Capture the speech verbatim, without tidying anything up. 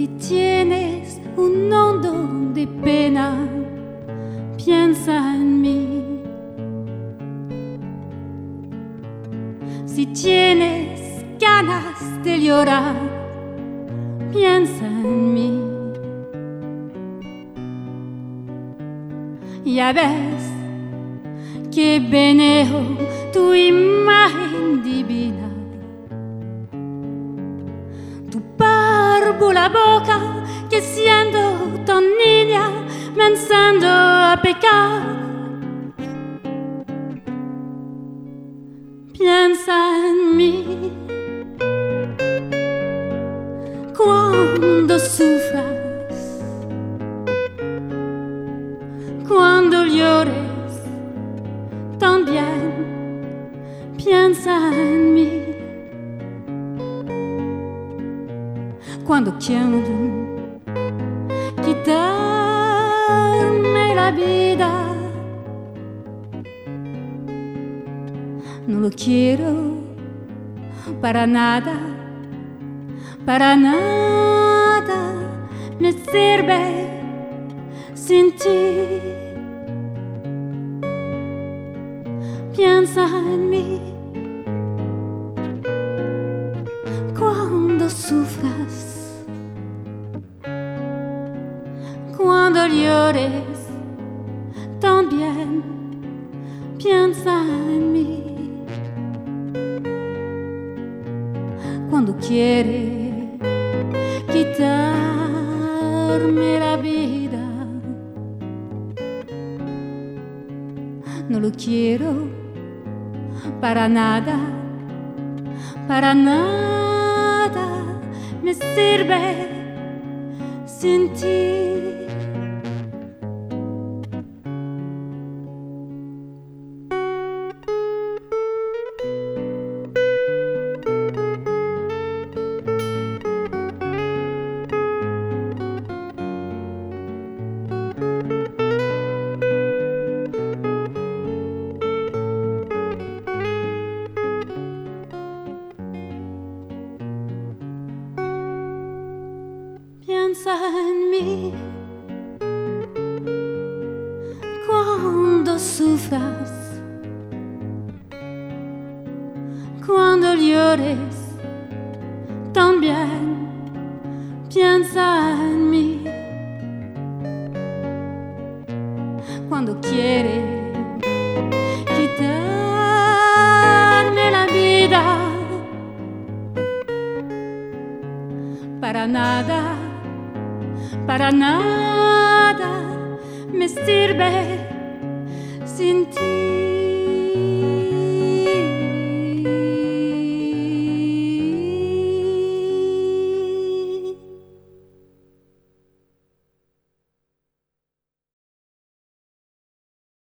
tienes un hondo de pena, piensa en mí. Si tienes ganas de llorar, piensa en mí. Ya ves que venero tu imagen divina, tu barbo, la boca que siendo tan niña me enseñó a pecar. Piensa en mí cuando sufras, cuando llores, también piensa en mí. Cuando quiero quitarme la vida, no lo quiero para nada, para nada me sirve sin ti. Piensa en mí cuando sufras, cuando llores, también piensa en mí. Cuando quiere quitarme la vida, no lo quiero para nada, para nada me sirve sin ti. Piensa en mí cuando sufras, cuando llores, también piensa en mí. Cuando quiere quitarme la vida, para nada, para nada me sirve sin ti.